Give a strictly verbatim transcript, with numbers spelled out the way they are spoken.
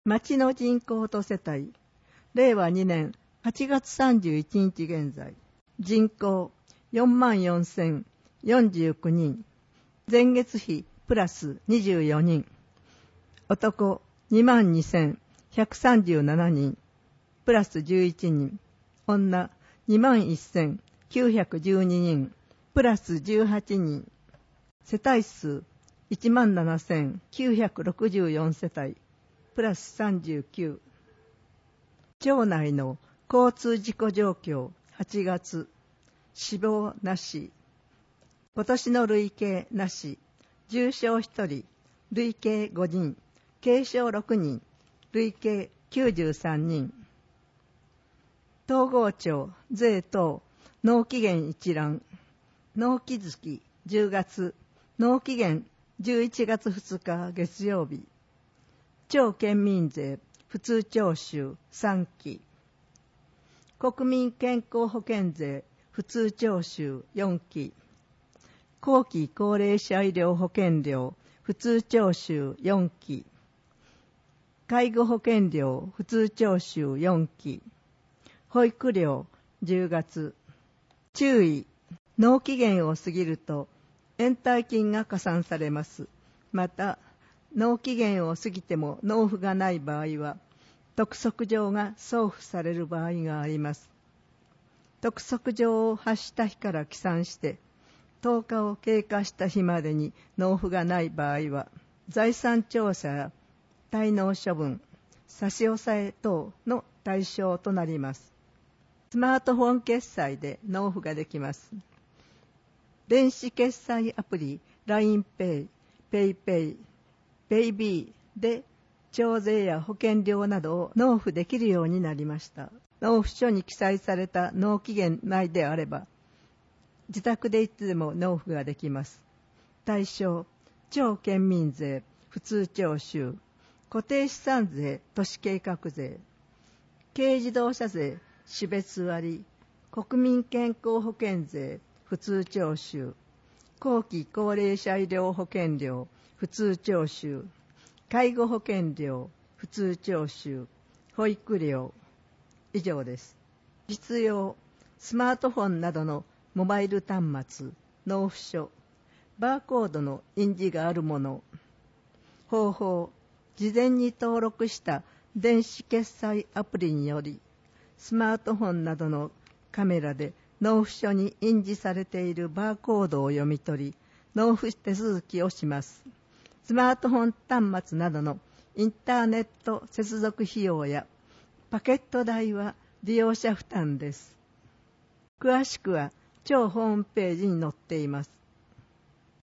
町の人口と世帯、れいわにねんはちがつさんじゅういちにち現在、人口 よんまんよんせんよんじゅうきゅうにん、前月比プラスにじゅうよにん、男 にまんにせんひゃくさんじゅうななにん、プラスじゅういちにん、女 にまんせんきゅうひゃくじゅうににん、プラスじゅうはちにん、世帯数 いちまんななせんきゅうひゃくろくじゅうよん 世帯、プラスさんじゅうきゅう。町内の交通事故状況はちがつ、死亡なし、今年の累計なし、重傷ひとり、累計ごにん、軽傷ろくにん、累計きゅうじゅうさんにん。東郷町税等納期限一覧、納期月じゅうがつ、納期限じゅういちがつふつか月曜日、町県民税普通徴収さんき、国民健康保険税普通徴収よんき、後期高齢者医療保険料普通徴収よんき、介護保険料普通徴収よんき、保育料じゅうがつ。注意、納期限を過ぎると延滞金が加算されます。また、納期限を過ぎても納付がない場合は、督促状が送付される場合があります。督促状を発した日から起算して、とおかを経過した日までに納付がない場合は、財産調査や滞納処分、差し押さえ等の対象となります。スマートフォン決済で納付ができます。電子決済アプリ ラインペイ、ペイペイ、ペイビー で徴税や保険料などを納付できるようになりました。納付書に記載された納期限内であれば、自宅でいつでも納付ができます。対象、町県民税、普通徴収、固定資産税、都市計画税、軽自動車税、種別割、国民健康保険税、普通徴収、後期高齢者医療保険料、普通徴収、介護保険料、普通徴収、保育料、以上です。必要、スマートフォンなどのモバイル端末、納付書、バーコードの印字があるもの。方法、事前に登録した電子決済アプリにより、スマートフォンなどのカメラで納付書に印字されているバーコードを読み取り、納付手続きをします。スマートフォン端末などのインターネット接続費用やパケット代は利用者負担です。詳しくは町ホームページに載っています。